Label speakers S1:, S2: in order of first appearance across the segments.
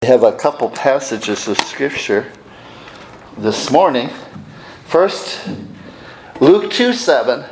S1: I have a couple passages of Scripture this morning. First, Luke 2:7.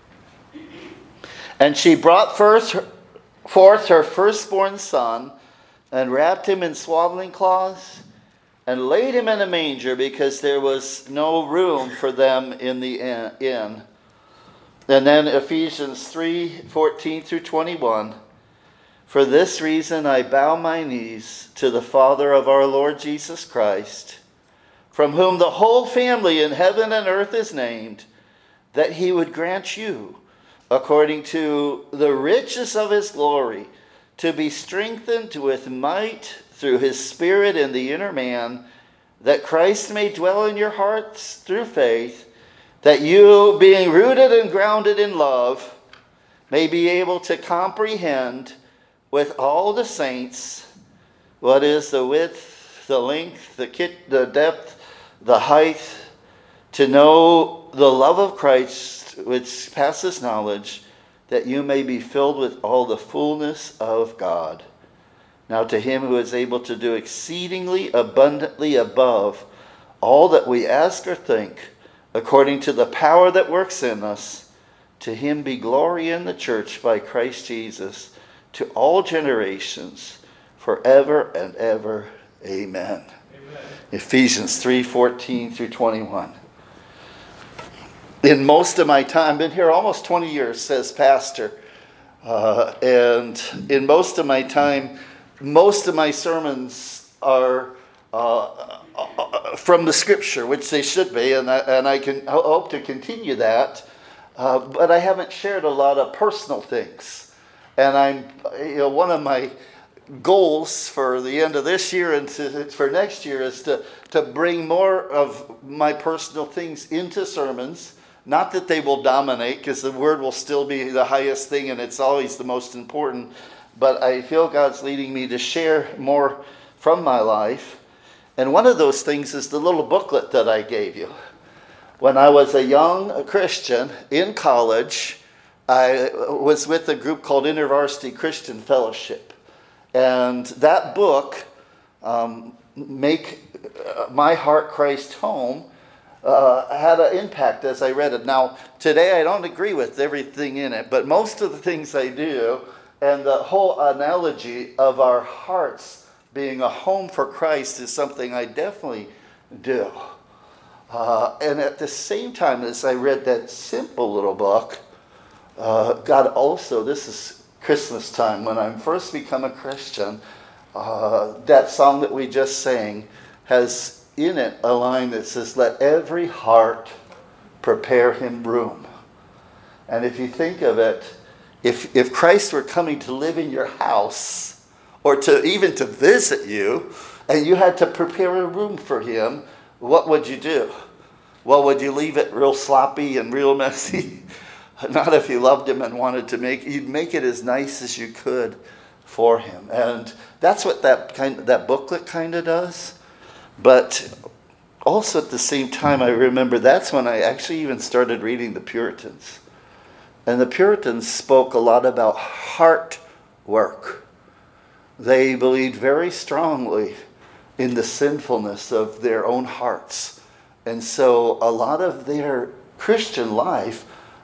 S1: And she brought forth her firstborn son, and wrapped him in swaddling cloths, and laid him in a manger, because there was no room for them in the inn. And then Ephesians 3:14 through 21. For this reason I bow my knees to the Father of our Lord Jesus Christ, from whom the whole family in heaven and earth is named, that he would grant you, according to the riches of his glory, to be strengthened with might through his Spirit in the inner man, that Christ may dwell in your hearts through faith, that you, being rooted and grounded in love, may be able to comprehend with all the saints what is the width, the length, the depth, the height, to know the love of Christ which passes knowledge, that you may be filled with all the fullness of God. Now to him who is able to do exceedingly abundantly above all that we ask or think, according to the power that works in us, to him be glory in the church by Christ Jesus, to all generations, forever and ever. Amen. Amen. Ephesians 3:14 through 21. In most of my time, I've been here almost 20 years, says Pastor. And in most of my time, most of my sermons are from the Scripture, which they should be, and I can hope to continue that. But I haven't shared a lot of personal things. And one of my goals for the end of this year and for next year is to bring more of my personal things into sermons. Not that they will dominate, because the Word will still be the highest thing and it's always the most important. But I feel God's leading me to share more from my life. And one of those things is the little booklet that I gave you. When I was a young Christian in college, I was with a group called InterVarsity Christian Fellowship. And that book, Make My Heart Christ Home, had an impact as I read it. Now, today I don't agree with everything in it, but most of the things I do, and the whole analogy of our hearts being a home for Christ is something I definitely do. And at the same time as I read that simple little book, God also, this is Christmas time, when I first become a Christian, that song that we just sang has in it a line that says, let every heart prepare him room. And if you think of it, if Christ were coming to live in your house, or even to visit you, and you had to prepare a room for him, what would you do? Well, would you leave it real sloppy and real messy? Not if you loved him and wanted to you'd make it as nice as you could for him. And that's what that booklet kind of does. But also at the same time, I remember that's when I actually even started reading the Puritans. And the Puritans spoke a lot about heart work. They believed very strongly in the sinfulness of their own hearts. And so a lot of their Christian life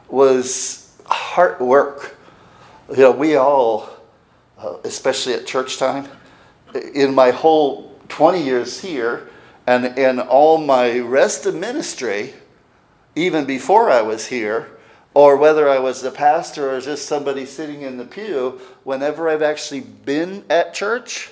S1: was heart work. We all, especially at church time, in my whole 20 years here, and in all my rest of ministry, even before I was here, or whether I was the pastor or just somebody sitting in the pew, whenever I've actually been at church,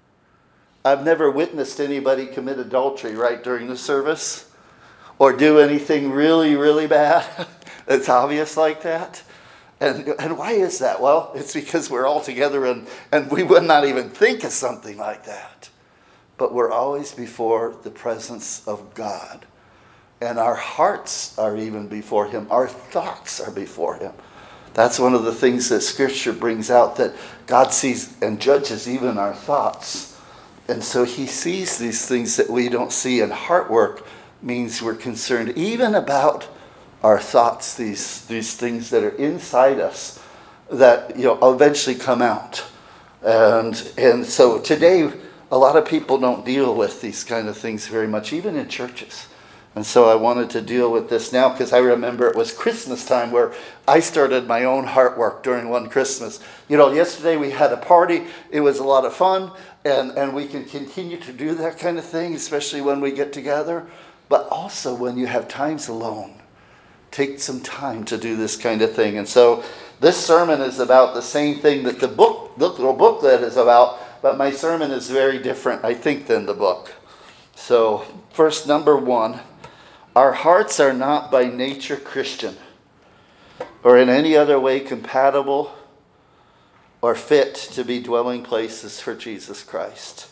S1: I've never witnessed anybody commit adultery right during the service, or do anything really, really bad. It's obvious like that. And why is that? Well, it's because we're all together and we would not even think of something like that. But we're always before the presence of God. And our hearts are even before him. Our thoughts are before him. That's one of the things that Scripture brings out, that God sees and judges even our thoughts. And so he sees these things that we don't see. And heart work means we're concerned even about our thoughts, these things that are inside us that eventually come out. And so today a lot of people don't deal with these kind of things very much, even in churches. And so I wanted to deal with this now because I remember it was Christmas time where I started my own heart work during one Christmas. Yesterday we had a party. It was a lot of fun, and we can continue to do that kind of thing, especially when we get together. But also when you have times alone, take some time to do this kind of thing. And so this sermon is about the same thing that the little booklet is about, but my sermon is very different, I think, than the book. So first, number one, our hearts are not by nature Christian or in any other way compatible or fit to be dwelling places for Jesus Christ.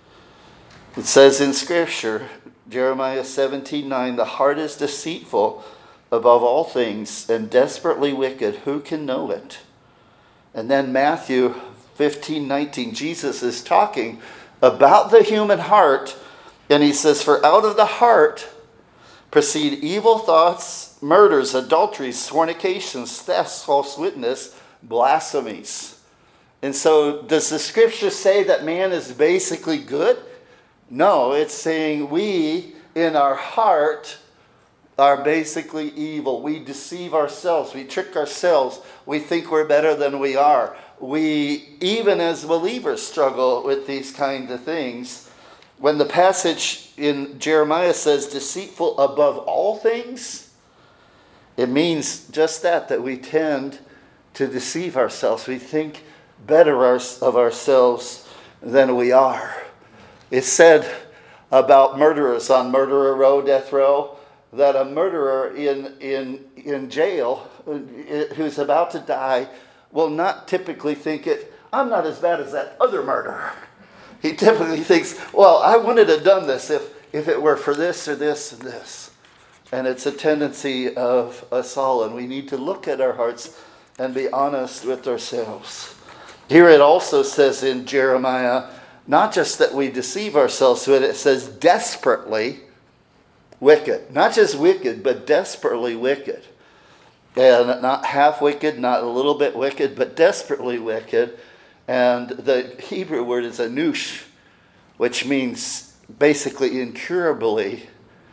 S1: It says in Scripture, Jeremiah 17:9, the heart is deceitful above all things and desperately wicked. Who can know it? And then Matthew 15:19, Jesus is talking about the human heart, and he says, for out of the heart proceed evil thoughts, murders, adulteries, fornications, thefts, false witness, blasphemies. And so does the Scripture say that man is basically good? No, it's saying we in our heart are basically evil. We deceive ourselves. We trick ourselves. We think we're better than we are. We, even as believers, struggle with these kind of things. When the passage in Jeremiah says deceitful above all things, it means just that we tend to deceive ourselves. We think better of ourselves than we are. It's said about murderers on murderer row, death row, that a murderer in jail who's about to die will not typically think I'm not as bad as that other murderer. He typically thinks, well, I wouldn't have done this if it were for this or this and this. And it's a tendency of us all, and we need to look at our hearts and be honest with ourselves. Here it also says in Jeremiah, not just that we deceive ourselves, but it says desperately wicked. Not just wicked, but desperately wicked. And not half wicked, not a little bit wicked, but desperately wicked. And the Hebrew word is anush, which means basically incurably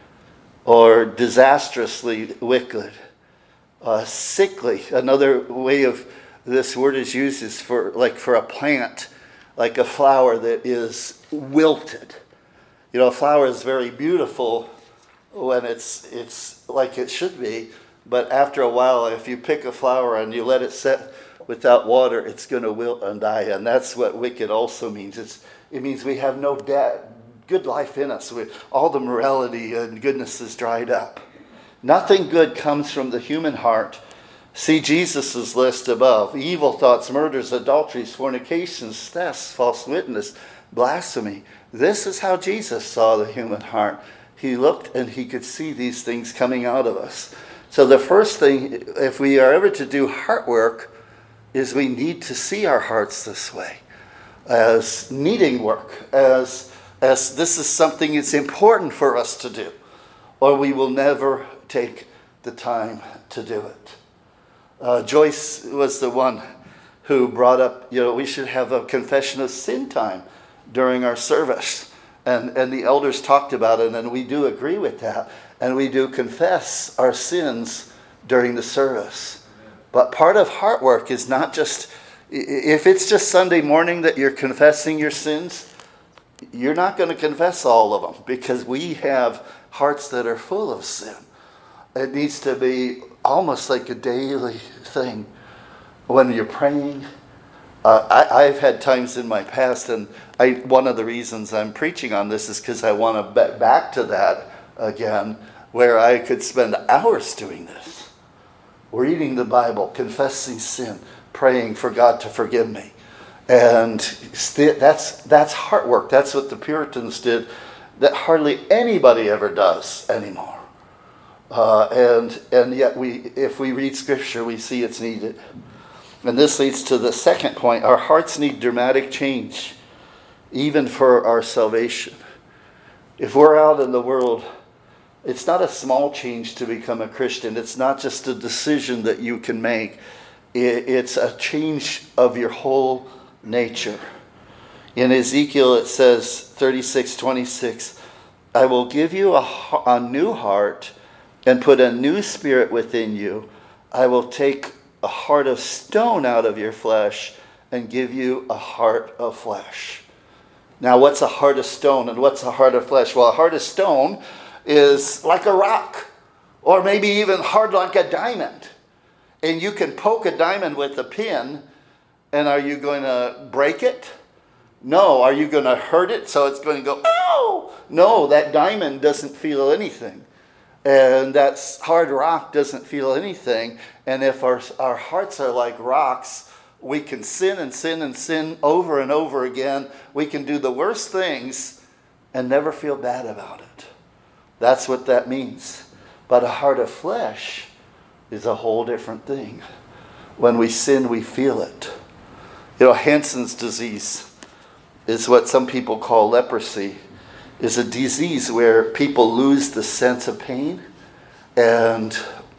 S1: or disastrously wicked. Sickly. Another way of this word is used is for a plant, like a flower that is wilted. A flower is very beautiful when it's like it should be, but after a while, if you pick a flower and you let it set without water, it's going to wilt and die. And that's what wicked also means. It means we have no good life in us. All the morality and goodness is dried up. Nothing good comes from the human heart. See Jesus' list above. Evil thoughts, murders, adulteries, fornications, thefts, false witness, blasphemy. This is how Jesus saw the human heart. He looked and he could see these things coming out of us. So the first thing, if we are ever to do heart work, is we need to see our hearts this way, as needing work, as this is something that's important for us to do, or we will never take the time to do it. Joyce was the one who brought up, we should have a confession of sin time during our service. And the elders talked about it, and we do agree with that. And we do confess our sins during the service. But part of heart work is not just, if it's just Sunday morning that you're confessing your sins, you're not going to confess all of them because we have hearts that are full of sin. It needs to be almost like a daily thing. When you're praying, I've had times in my past, and one of the reasons I'm preaching on this is because I want to get back to that again, where I could spend hours doing this. Reading the Bible, confessing sin, praying for God to forgive me. And that's heart work. That's what the Puritans did that hardly anybody ever does anymore. And yet if we read Scripture, we see it's needed. And this leads to the second point. Our hearts need dramatic change, even for our salvation. If we're out in the world, it's not a small change to become a Christian. It's not just a decision that you can make. It's a change of your whole nature. In Ezekiel it says 36:26, I will give you a new heart and put a new spirit within you. I will take a heart of stone out of your flesh and give you a heart of flesh. Now, what's a heart of stone and what's a heart of flesh? Well, a heart of stone is like a rock, or maybe even hard like a diamond. And you can poke a diamond with a pin, and are you going to break it? No. Are you going to hurt it so it's going to go, ow? No, that diamond doesn't feel anything. And that hard rock doesn't feel anything. And if our hearts are like rocks, we can sin and sin and sin over and over again. We can do the worst things and never feel bad about it. That's what that means. But a heart of flesh is a whole different thing. When we sin, we feel it. You know, Hansen's disease is what some people call leprosy. Is a disease where people lose the sense of pain, and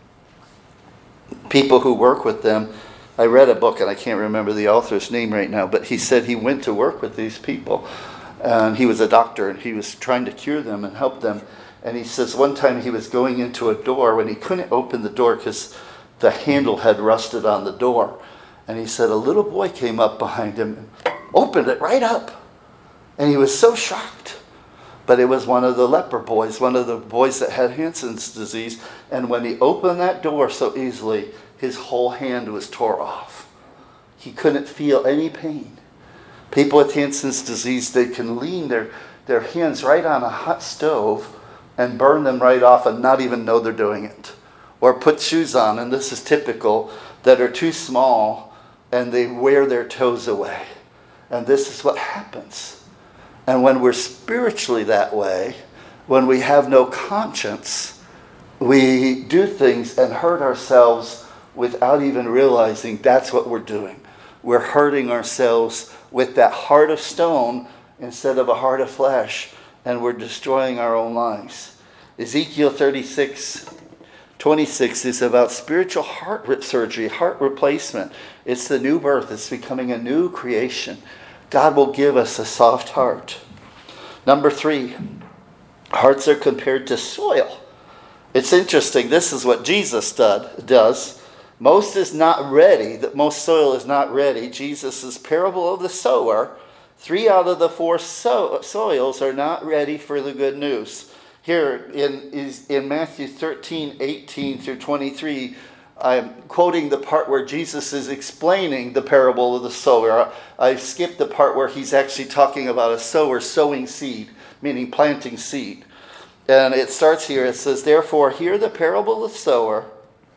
S1: people who work with them, I read a book and I can't remember the author's name right now, but he said he went to work with these people, and he was a doctor and he was trying to cure them and help them. And he says one time he was going into a door when he couldn't open the door because the handle had rusted on the door. And he said a little boy came up behind him and opened it right up. And he was so shocked. But it was one of the leper boys, one of the boys that had Hansen's disease. And when he opened that door so easily, his whole hand was tore off. He couldn't feel any pain. People with Hansen's disease, they can lean their hands right on a hot stove and burn them right off and not even know they're doing it. Or put shoes on, and this is typical, that are too small and they wear their toes away. And this is what happens. And when we're spiritually that way, when we have no conscience, we do things and hurt ourselves without even realizing that's what we're doing. We're hurting ourselves with that heart of stone instead of a heart of flesh, and we're destroying our own lives. Ezekiel 36:26 is about spiritual heart surgery, heart replacement. It's the new birth. It's becoming a new creation. God will give us a soft heart. Number 3, hearts are compared to soil. It's interesting. This is what Jesus does. Most is not ready. Most soil is not ready. Jesus' parable of the sower, 3 out of the 4 soils are not ready for the good news. Here in Matthew 13:18 through 23, I'm quoting the part where Jesus is explaining the parable of the sower. I've skipped the part where he's actually talking about a sower sowing seed, meaning planting seed. And it starts here. It says, therefore, hear the parable of the sower.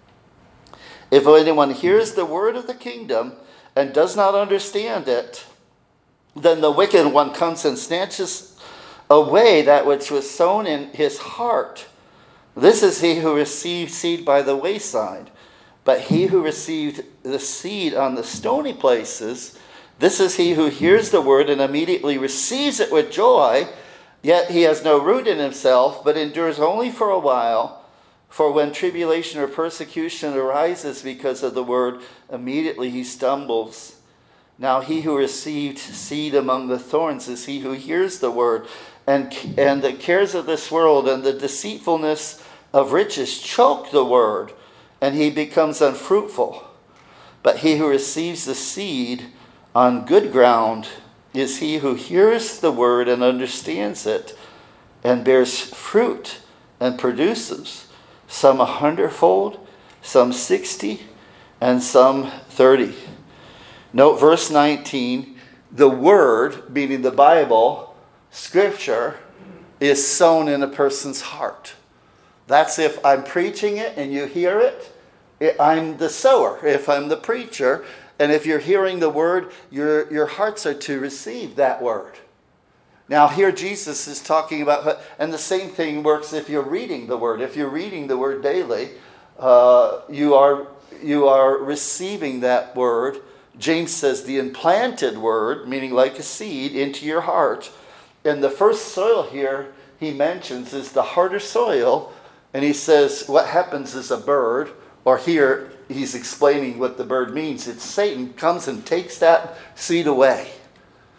S1: If anyone hears the word of the kingdom and does not understand it, then the wicked one comes and snatches away that which was sown in his heart. This is he who received seed by the wayside. But he who received the seed on the stony places, this is he who hears the word and immediately receives it with joy, yet he has no root in himself, but endures only for a while. For when tribulation or persecution arises because of the word, immediately he stumbles. Now he who received seed among the thorns is he who hears the word, and the cares of this world and the deceitfulness of riches choke the word, and he becomes unfruitful. But he who receives the seed on good ground is he who hears the word and understands it, and bears fruit and produces, some 100-fold, some 60, and some 30. Note verse 19, the word, meaning the Bible, Scripture, is sown in a person's heart. That's if I'm preaching it and you hear it, I'm the sower. If I'm the preacher, and if you're hearing the word, your hearts are to receive that word. Now here Jesus is talking about, and the same thing works if you're reading the word. If you're reading the word daily, you are receiving that word. James says the implanted word, meaning like a seed, into your heart. And the first soil here he mentions is the harder soil. And he says what happens is a bird, or here he's explaining what the bird means. It's Satan comes and takes that seed away.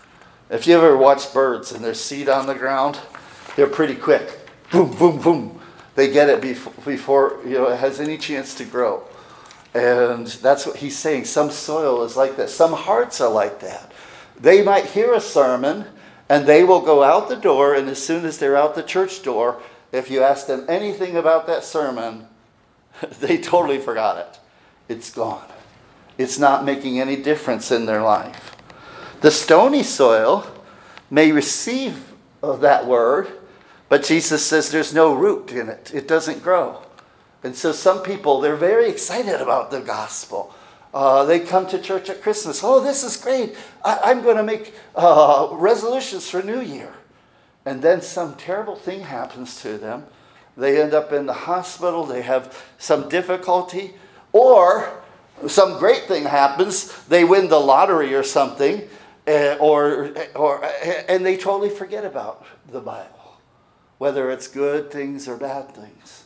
S1: If you ever watch birds and their seed on the ground, they're pretty quick. Boom, boom, boom. They get it before it has any chance to grow. And that's what he's saying. Some soil is like that. Some hearts are like that. They might hear a sermon and they will go out the door, and as soon as they're out the church door, if you ask them anything about that sermon, they totally forgot it. It's gone. It's not making any difference in their life. The stony soil may receive that word, but Jesus says there's no root in it. It doesn't grow. And so some people, they're very excited about the gospel. They come to church at Christmas. Oh, this is great. I'm going to make resolutions for New Year. And then some terrible thing happens to them. They end up in the hospital. They have some difficulty. Or some great thing happens. They win the lottery or something. And they totally forget about the Bible. Whether it's good things or bad things.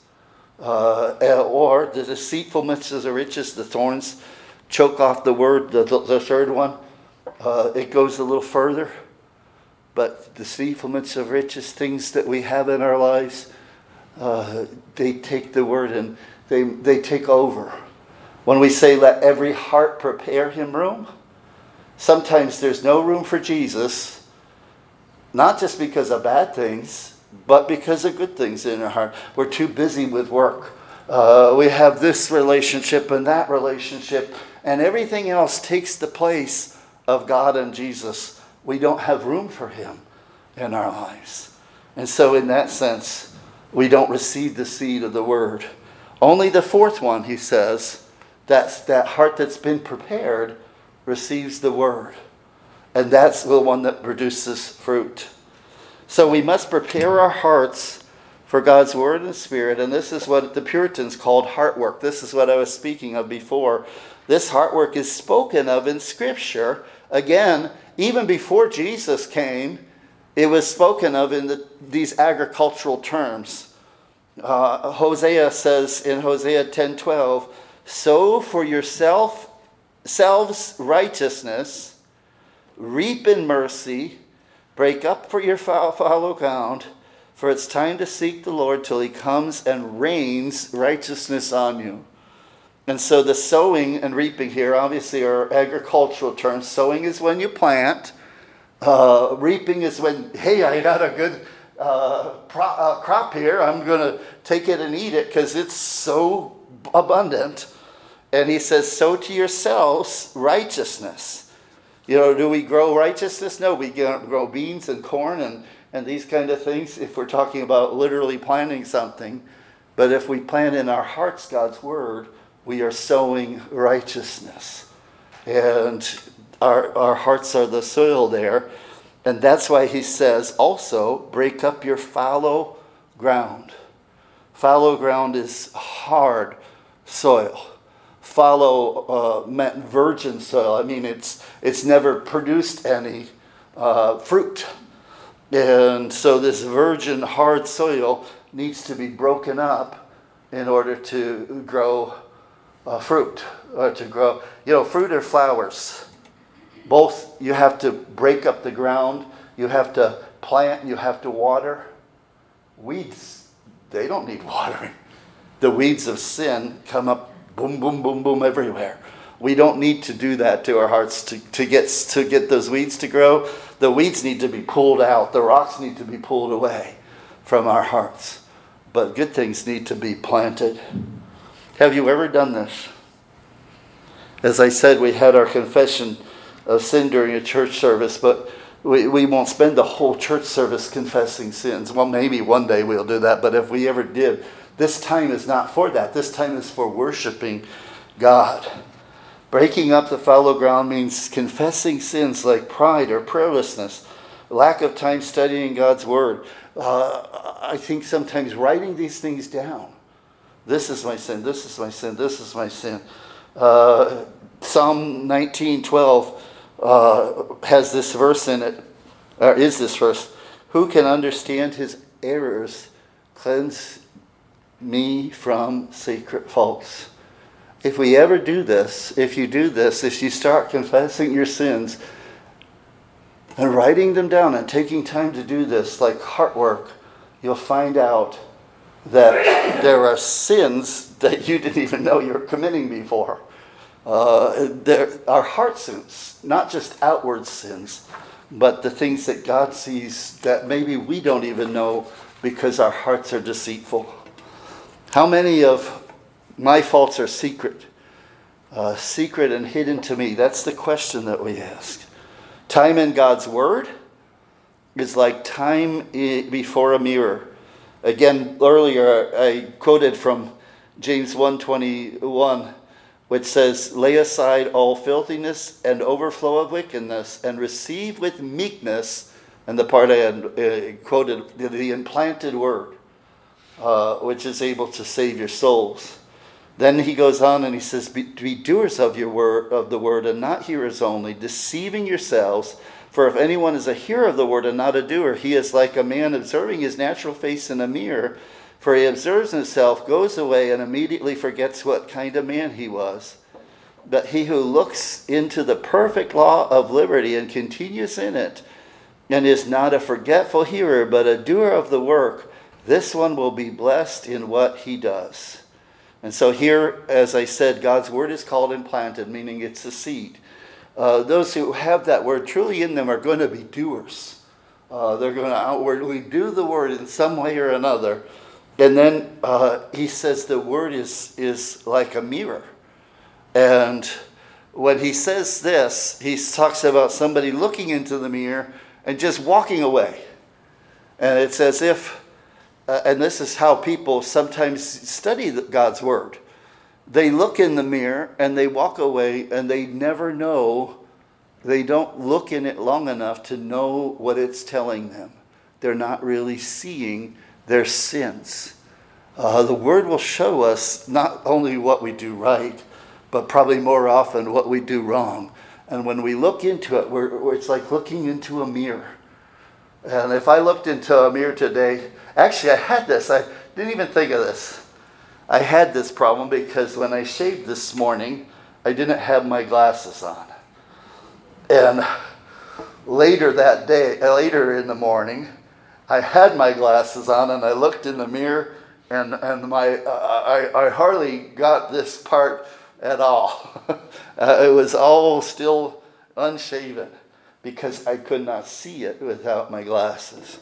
S1: Or the deceitfulness of the riches, the thorns choke off the word. The third one, it goes a little further. But deceitfulness of riches, things that we have in our lives, they take the word and they take over. When we say, let every heart prepare him room, sometimes there's no room for Jesus, not just because of bad things, but because of good things in our heart. We're too busy with work. We have this relationship and that relationship, and everything else takes the place of God and Jesus. We don't have room for him in our lives. And so in that sense, we don't receive the seed of the word. Only the fourth one, he says, that's that heart that's been prepared receives the word. And that's the one that produces fruit. So we must prepare our hearts for God's word and spirit. And this is what the Puritans called heart work. This is what I was speaking of before. This heart work is spoken of in Scripture. Again, even before Jesus came, it was spoken of in these agricultural terms. Hosea says in Hosea 10:12, sow for yourselves righteousness, reap in mercy, break up for your fallow ground, for it's time to seek the Lord till he comes and rains righteousness on you. And so the sowing and reaping here obviously are agricultural terms. Sowing is when you plant. Reaping is when, hey, I got a good crop here. I'm going to take it and eat it because it's so abundant. And he says, sow to yourselves righteousness. Do we grow righteousness? No, we grow beans and corn and these kind of things if we're talking about literally planting something. But if we plant in our hearts God's word, we are sowing righteousness. And our hearts are the soil there. And that's why he says also, break up your fallow ground. Fallow ground is hard soil. Fallow meant virgin soil. I mean, it's never produced any fruit. And so this virgin hard soil needs to be broken up in order to grow fruit. To grow, fruit or flowers. Both, you have to break up the ground. You have to plant. You have to water. Weeds, they don't need watering. The weeds of sin come up boom, boom, boom, boom everywhere. We don't need to do that to our hearts to get those weeds to grow. The weeds need to be pulled out. The rocks need to be pulled away from our hearts. But good things need to be planted. Have you ever done this? As I said, we had our confession of sin during a church service, but we won't spend the whole church service confessing sins. Well, maybe one day we'll do that, but if we ever did, this time is not for that. This time is for worshiping God. Breaking up the fallow ground means confessing sins like pride or prayerlessness, lack of time studying God's word. I think sometimes writing these things down. This is my sin, this is my sin, this is my sin. Psalm 19:12 has this verse in it, or is this verse, who can understand his errors? Cleanse me from secret faults. If we ever do this, if you do this, if you start confessing your sins, And writing them down and taking time to do this, like heart work, you'll find out that there are sins that you didn't even know you were committing before. There are heart sins, not just outward sins, but the things that God sees that maybe we don't even know because our hearts are deceitful. How many of my faults are secret? Secret and hidden to me. That's the question that we ask. Time in God's Word is like time before a mirror. Again, earlier I quoted from James 1:21, which says, "Lay aside all filthiness and overflow of wickedness, and receive with meekness," and the part I had quoted, the implanted word, which is able to save your souls. Then he goes on and he says, be doers of the word, and not hearers only, deceiving yourselves. For if anyone is a hearer of the word and not a doer, he is like a man observing his natural face in a mirror. For he observes himself, goes away, and immediately forgets what kind of man he was. But he who looks into the perfect law of liberty and continues in it, and is not a forgetful hearer, but a doer of the work, this one will be blessed in what he does. And so here, as I said, God's word is called implanted, meaning it's a seed. Those who have that word truly in them are going to be doers. They're going to outwardly do the word in some way or another. And then he says the word is like a mirror. And when he says this, he talks about somebody looking into the mirror and just walking away. And it's as if, and this is how people sometimes study God's word. They look in the mirror and they walk away and they never know, they don't look in it long enough to know what it's telling them. They're not really seeing their sins. The word will show us not only what we do right, but probably more often what we do wrong. And when we look into it, it's like looking into a mirror. And if I looked into a mirror today, actually I had this, I didn't even think of this. I had this problem because when I shaved this morning, I didn't have my glasses on. And later that day, later in the morning, I had my glasses on and I looked in the mirror and I hardly got this part at all. It was all still unshaven because I could not see it without my glasses.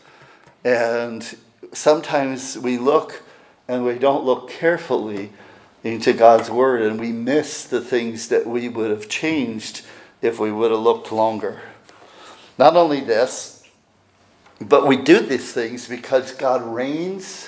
S1: And sometimes we look and we don't look carefully into God's word and we miss the things that we would have changed if we would have looked longer. Not only this, but we do these things because God reigns.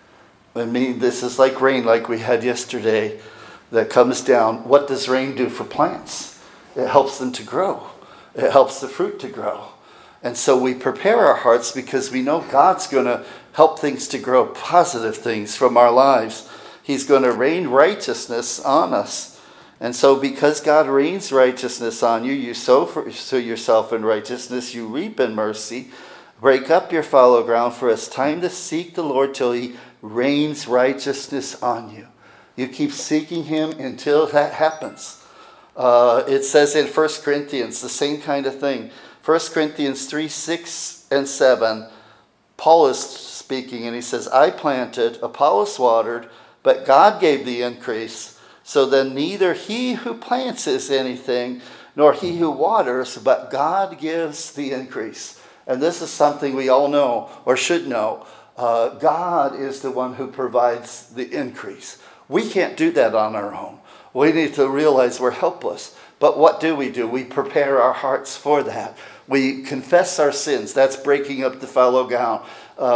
S1: I mean, this is like rain like we had yesterday that comes down. What does rain do for plants? It helps them to grow. It helps the fruit to grow. And so we prepare our hearts because we know God's going to help things to grow, positive things from our lives. He's going to rain righteousness on us. And so because God rains righteousness on you, you sow yourself in righteousness, you reap in mercy. Break up your fallow ground, for it's time to seek the Lord till he rains righteousness on you. You keep seeking him until that happens. It says in 1 Corinthians, the same kind of thing. 1 Corinthians 3, 6 and 7, Paul is speaking and he says, I planted, Apollos watered, but God gave the increase. So then neither he who plants is anything, nor he who waters, but God gives the increase. And this is something we all know, or should know. God is the one who provides the increase. We can't do that on our own. We need to realize we're helpless. But what do? We prepare our hearts for that. We confess our sins. That's breaking up the fallow ground.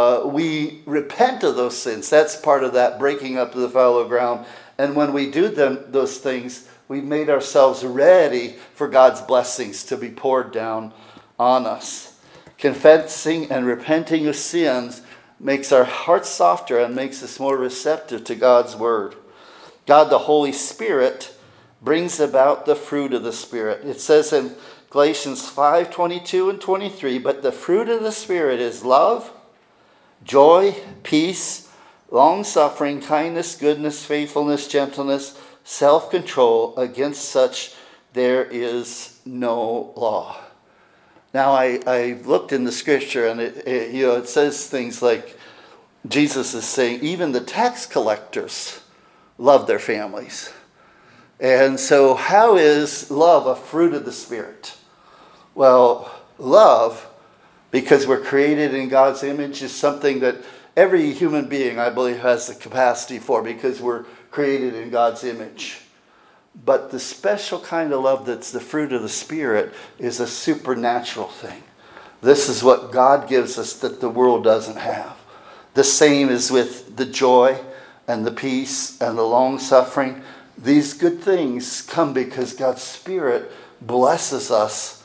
S1: We repent of those sins. That's part of that breaking up of the fallow ground. And when we do those things, we've made ourselves ready for God's blessings to be poured down on us. Confessing and repenting of sins makes our hearts softer and makes us more receptive to God's word. God, the Holy Spirit, brings about the fruit of the Spirit. It says in Galatians 5:22 and 23, but the fruit of the Spirit is love, joy, peace, long-suffering, kindness, goodness, faithfulness, gentleness, self-control. Against such there is no law. Now, I looked in the scripture, and it says things like, Jesus is saying even the tax collectors love their families. And so how is love a fruit of the Spirit? Well, love, because we're created in God's image, is something that every human being, I believe, has the capacity for, because we're created in God's image. But the special kind of love that's the fruit of the Spirit is a supernatural thing. This is what God gives us that the world doesn't have. The same is with the joy and the peace and the long-suffering. These good things come because God's Spirit blesses us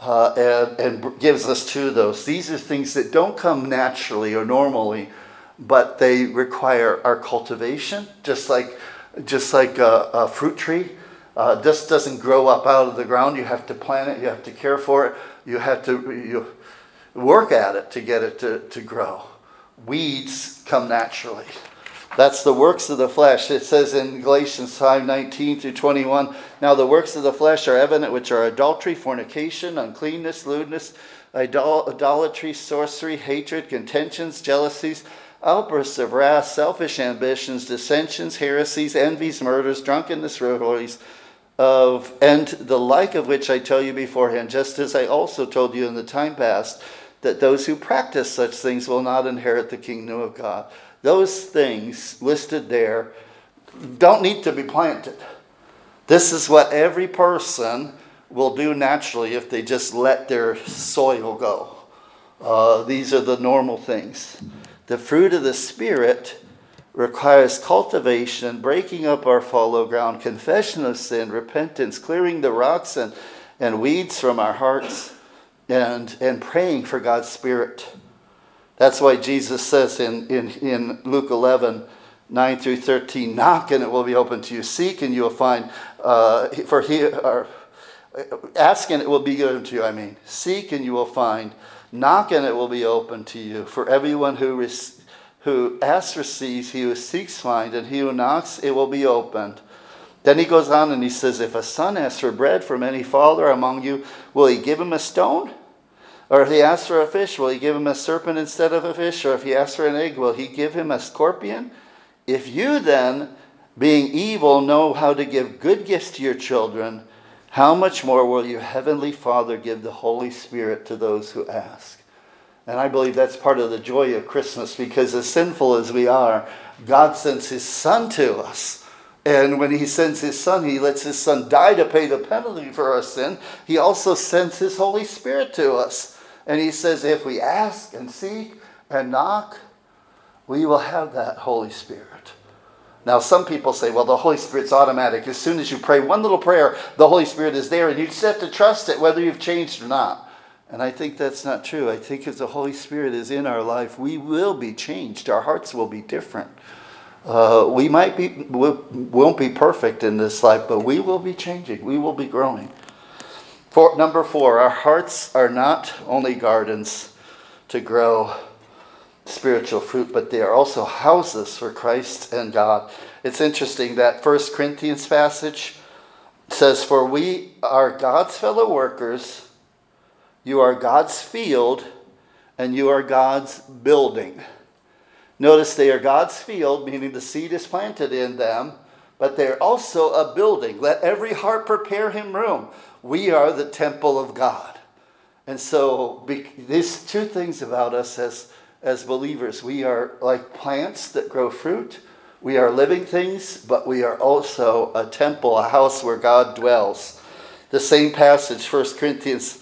S1: and gives us to those. These are things that don't come naturally or normally, but they require our cultivation, just like a fruit tree. This doesn't grow up out of the ground. You have to plant it. You have to care for it. You have to work at it to get it to grow. Weeds come naturally. That's the works of the flesh. It says in Galatians 5:19 through 21, now the works of the flesh are evident, which are adultery, fornication, uncleanness, lewdness, idolatry, sorcery, hatred, contentions, jealousies, outbursts of wrath, selfish ambitions, dissensions, heresies, envies, murders, drunkenness, revelries, and the like of which I tell you beforehand, just as I also told you in the time past, that those who practice such things will not inherit the kingdom of God. Those things listed there don't need to be planted. This is what every person will do naturally if they just let their soil go. These are the normal things. The fruit of the Spirit requires cultivation, breaking up our fallow ground, confession of sin, repentance, clearing the rocks and weeds from our hearts, and praying for God's Spirit. That's why Jesus says in Luke 11, 9 through 13, knock and it will be open to you. Seek and you will find. Ask and it will be given to you, Seek and you will find. Knock and it will be open to you. For everyone who asks receives, he who seeks finds, and he who knocks it will be opened. Then he goes on and he says, if a son asks for bread from any father among you, will he give him a stone? Or if he asks for a fish, will he give him a serpent instead of a fish? Or if he asks for an egg, will he give him a scorpion? If you then, being evil, know how to give good gifts to your children, how much more will your heavenly Father give the Holy Spirit to those who ask? And I believe that's part of the joy of Christmas, because as sinful as we are, God sends his Son to us. And when he sends his Son, he lets his Son die to pay the penalty for our sin. He also sends his Holy Spirit to us. And he says if we ask and seek and knock, we will have that Holy Spirit. Now, some people say, well, the Holy Spirit's automatic. As soon as you pray one little prayer, the Holy Spirit is there, and you just have to trust it, whether you've changed or not. And I think that's not true. I think as the Holy Spirit is in our life, we will be changed. Our hearts will be different. We won't be perfect in this life, but we will be changing. We will be growing. Number 4, our hearts are not only gardens to grow spiritual fruit, but they are also houses for Christ and God. It's interesting that 1 Corinthians passage says, for we are God's fellow workers, you are God's field, and you are God's building. Notice they are God's field, meaning the seed is planted in them, but they're also a building. Let every heart prepare him room. We are the temple of God. And so these two things about us as believers. We are like plants that grow fruit. We are living things, but we are also a temple, a house where God dwells. The same passage, 1 Corinthians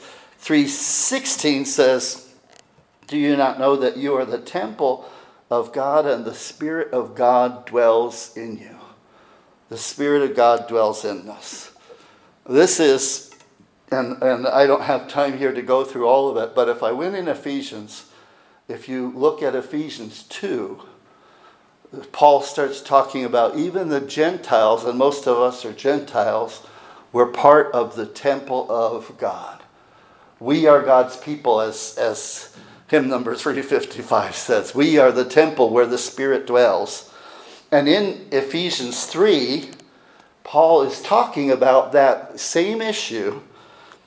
S1: 3:16 says, do you not know that you are the temple of God and the Spirit of God dwells in you? The Spirit of God dwells in us. This is, and I don't have time here to go through all of it, but if I went in Ephesians, if you look at Ephesians 2, Paul starts talking about even the Gentiles, and most of us are Gentiles, we're part of the temple of God. We are God's people, as hymn number 355 says. We are the temple where the Spirit dwells. And in Ephesians 3, Paul is talking about that same issue.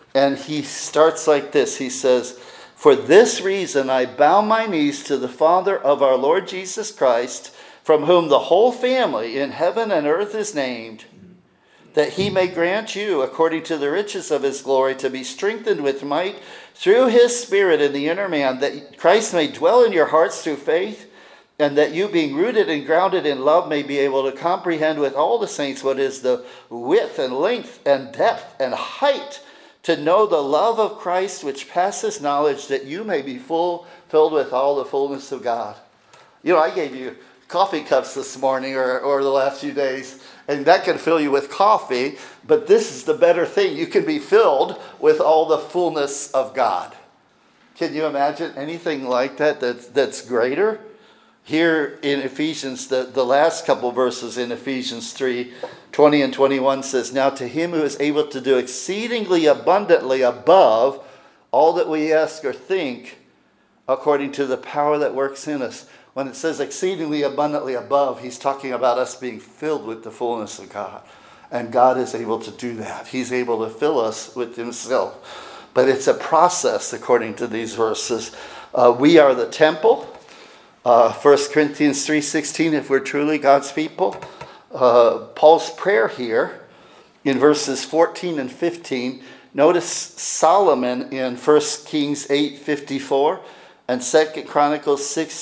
S1: And he starts like this. He says, "For this reason I bow my knees to the Father of our Lord Jesus Christ, from whom the whole family in heaven and earth is named, that he may grant you, according to the riches of his glory, to be strengthened with might through his Spirit in the inner man, that Christ may dwell in your hearts through faith, and that you, being rooted and grounded in love, may be able to comprehend with all the saints what is the width and length and depth and height, to know the love of Christ which passes knowledge, that you may be filled with all the fullness of God." You know, I gave you coffee cups this morning or the last few days, and that can fill you with coffee, but this is the better thing. You can be filled with all the fullness of God. Can you imagine anything like that that's greater? Here in Ephesians, the last couple verses in Ephesians 3:20 and 21 says, "Now to him who is able to do exceedingly abundantly above all that we ask or think, according to the power that works in us." When it says exceedingly abundantly above, he's talking about us being filled with the fullness of God. And God is able to do that. He's able to fill us with himself. But it's a process, according to these verses. We are the temple. 1 Corinthians 3:16, if we're truly God's people. Paul's prayer here in verses 14 and 15. Notice Solomon in 1 Kings 8:54 and 2 Chronicles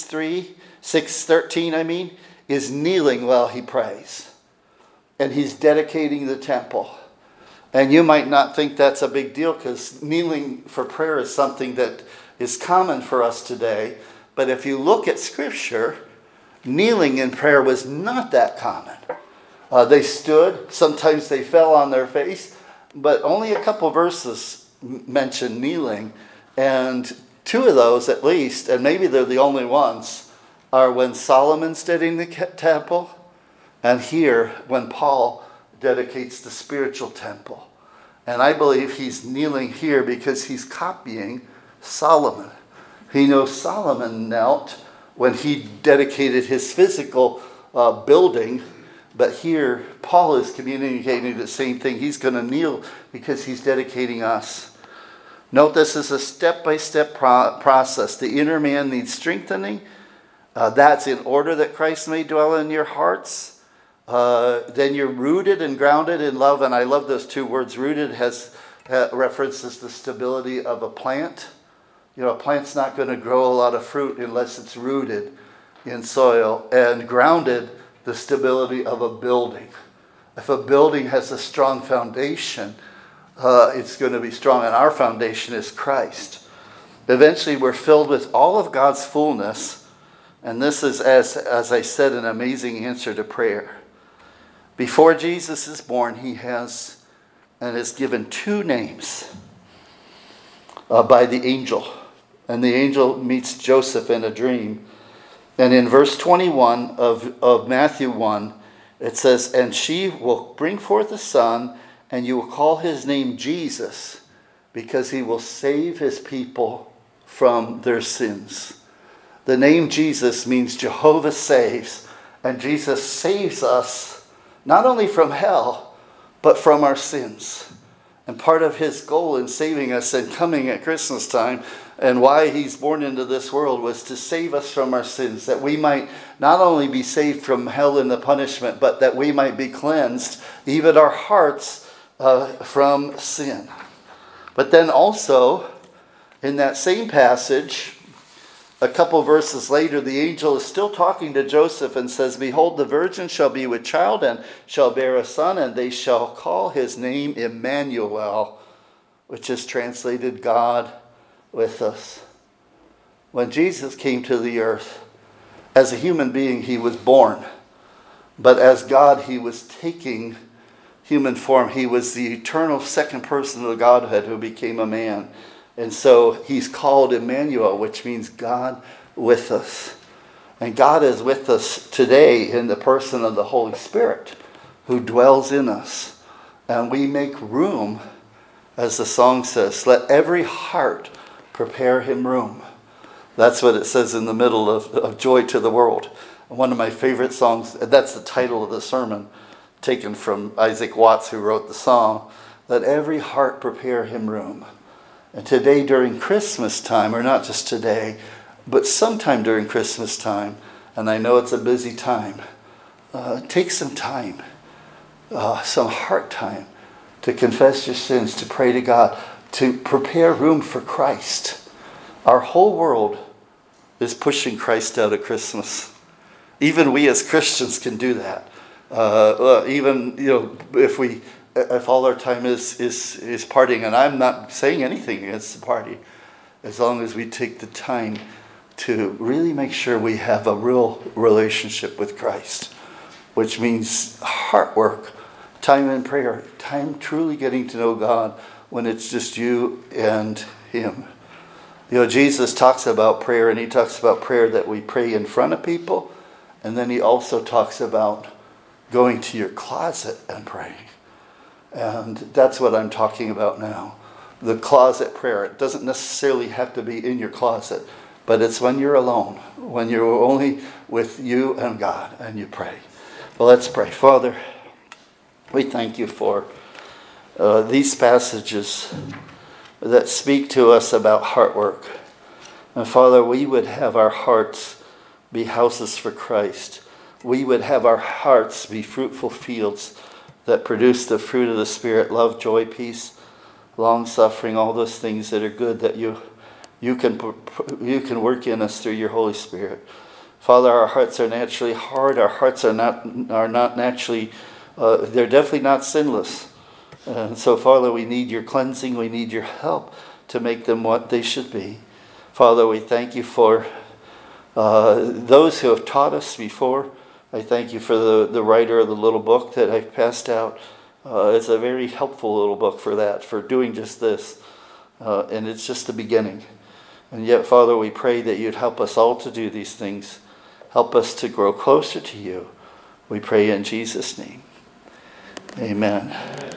S1: 6:13, is kneeling while he prays. And he's dedicating the temple. And you might not think that's a big deal, because kneeling for prayer is something that is common for us today. But if you look at Scripture, kneeling in prayer was not that common. They stood, sometimes they fell on their face, but only a couple verses mention kneeling. And two of those at least, and maybe they're the only ones, are when Solomon's dedicating the temple, and here when Paul dedicates the spiritual temple. And I believe he's kneeling here because he's copying Solomon. He knows Solomon knelt when he dedicated his physical building, but here Paul is communicating the same thing. He's going to kneel because he's dedicating us. Note, this is a step-by-step process. The inner man needs strengthening. That's in order that Christ may dwell in your hearts. Then you're rooted and grounded in love. And I love those two words. Rooted has references the stability of a plant. You know, a plant's not going to grow a lot of fruit unless it's rooted in soil. And grounded, the stability of a building. If a building has a strong foundation, it's going to be strong. And our foundation is Christ. Eventually, we're filled with all of God's fullness. And this is, as I said, an amazing answer to prayer. Before Jesus is born, he has and is given two names by the angel. And the angel meets Joseph in a dream. And in verse 21 of Matthew 1, it says, "And she will bring forth a son, and you will call his name Jesus, because he will save his people from their sins." The name Jesus means Jehovah saves. And Jesus saves us not only from hell, but from our sins. And part of his goal in saving us and coming at Christmas time, and why he's born into this world, was to save us from our sins, that we might not only be saved from hell and the punishment, but that we might be cleansed, even our hearts, from sin. But then also, in that same passage, a couple verses later, the angel is still talking to Joseph and says, "Behold, the virgin shall be with child and shall bear a son, and they shall call his name Emmanuel," which is translated God with us. When Jesus came to the earth, as a human being, he was born. But as God, he was taking human form. He was the eternal second person of the Godhead who became a man. And so he's called Emmanuel, which means God with us. And God is with us today in the person of the Holy Spirit who dwells in us. And we make room, as the song says, "Let every heart prepare him room." That's what it says in the middle of Joy to the World. One of my favorite songs, that's the title of the sermon, taken from Isaac Watts, who wrote the song. Let every heart prepare him room. And today during Christmas time, or not just today, but sometime during Christmas time, and I know it's a busy time, take some time, some heart time to confess your sins, to pray to God, to prepare room for Christ. Our whole world is pushing Christ out at Christmas. Even we as Christians can do that. Even if all our time is partying, and I'm not saying anything against the party, as long as we take the time to really make sure we have a real relationship with Christ, which means heart work, time in prayer, time truly getting to know God when it's just you and him. Jesus talks about prayer, and he talks about prayer that we pray in front of people, and then he also talks about going to your closet and praying. And that's what I'm talking about now. The closet prayer. It doesn't necessarily have to be in your closet, but it's when you're alone, when you're only with you and God, and you pray. Well, let's pray. Father, we thank you for these passages that speak to us about heart work. And Father, we would have our hearts be houses for Christ. We would have our hearts be fruitful fields that produce the fruit of the Spirit, love, joy, peace, long-suffering, all those things that are good that you can work in us through your Holy Spirit. Father, our hearts are naturally hard. Our hearts are not naturally, they're definitely not sinless. And so, Father, we need your cleansing. We need your help to make them what they should be. Father, we thank you for those who have taught us before. I thank you for the writer of the little book that I passed out. It's a very helpful little book for that, for doing just this. And it's just the beginning. And yet, Father, we pray that you'd help us all to do these things. Help us to grow closer to you. We pray in Jesus' name. Amen.